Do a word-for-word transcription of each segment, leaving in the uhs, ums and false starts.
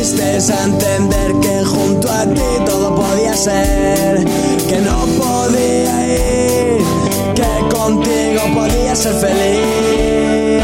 diste a entender que junto a ti todo podía ser, que no podía ir, que contigo podía ser feliz.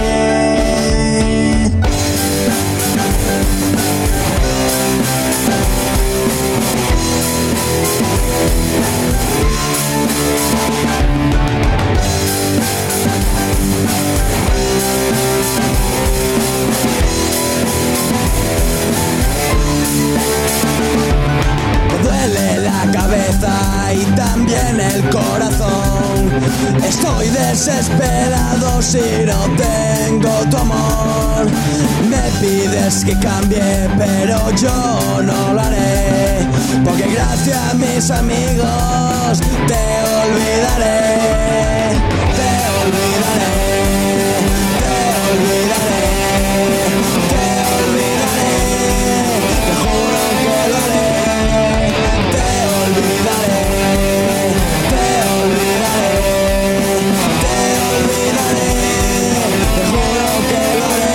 Me duele la cabeza y también el corazón. Estoy desesperado si no tengo tu amor. Me pides que cambie, pero yo no lo haré, porque gracias a mis amigos te olvidaré, te olvidaré, te olvidaré, te olvidaré, te juro que lo haré, te olvidaré, te olvidaré, te olvidaré, te juro que lo haré.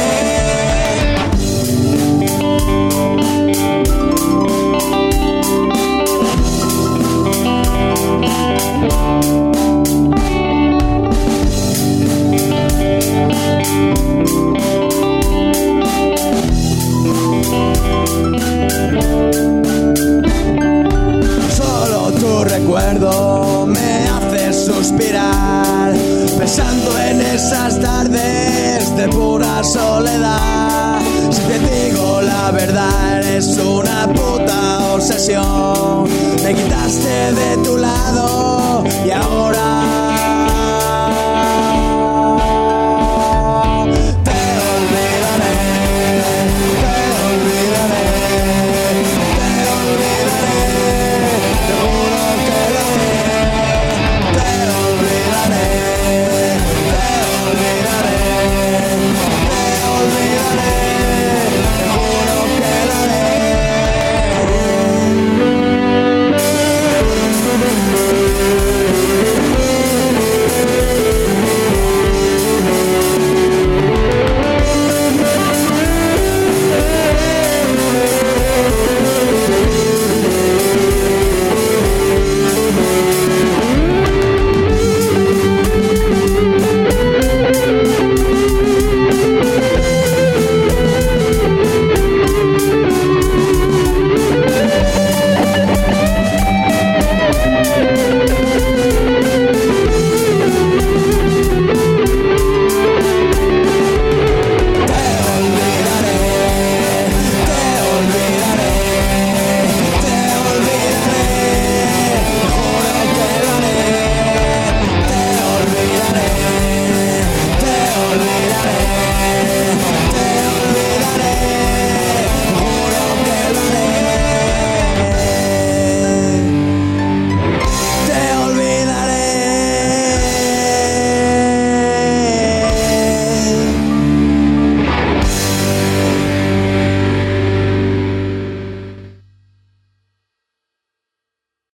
Solo tu recuerdo me hace suspirar, pensando en esas tardes de pura soledad. Si te digo la verdad, eres una puta obsesión. Me quitaste de tu lado y ahora